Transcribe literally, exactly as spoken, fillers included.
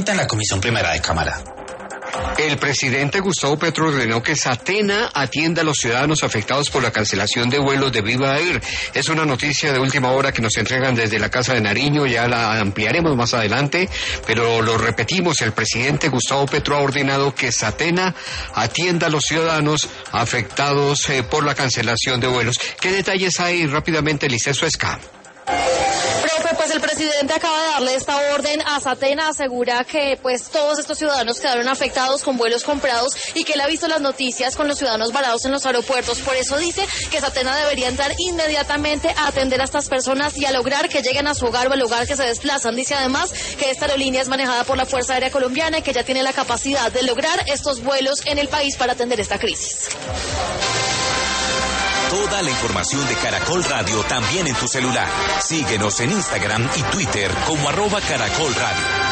en la Comisión Primera de Cámara. El presidente Gustavo Petro ordenó que Satena atienda a los ciudadanos afectados por la cancelación de vuelos de Viva Air. Es una noticia de última hora que nos entregan desde la Casa de Nariño, ya la ampliaremos más adelante, pero lo repetimos, el presidente Gustavo Petro ha ordenado que Satena atienda a los ciudadanos afectados eh, por la cancelación de vuelos. ¿Qué detalles hay rápidamente, Liceo Suezca? Profe, pues el presidente acaba de darle esta orden a Satena, asegura que pues todos estos ciudadanos quedaron afectados con vuelos comprados y que él ha visto las noticias con los ciudadanos varados en los aeropuertos. Por eso dice que Satena debería entrar inmediatamente a atender a estas personas y a lograr que lleguen a su hogar o al lugar que se desplazan. Dice además que esta aerolínea es manejada por la Fuerza Aérea Colombiana y que ya tiene la capacidad de lograr estos vuelos en el país para atender esta crisis. Toda la información de Caracol Radio también en tu celular. Síguenos en Instagram y Twitter como arroba Caracol Radio.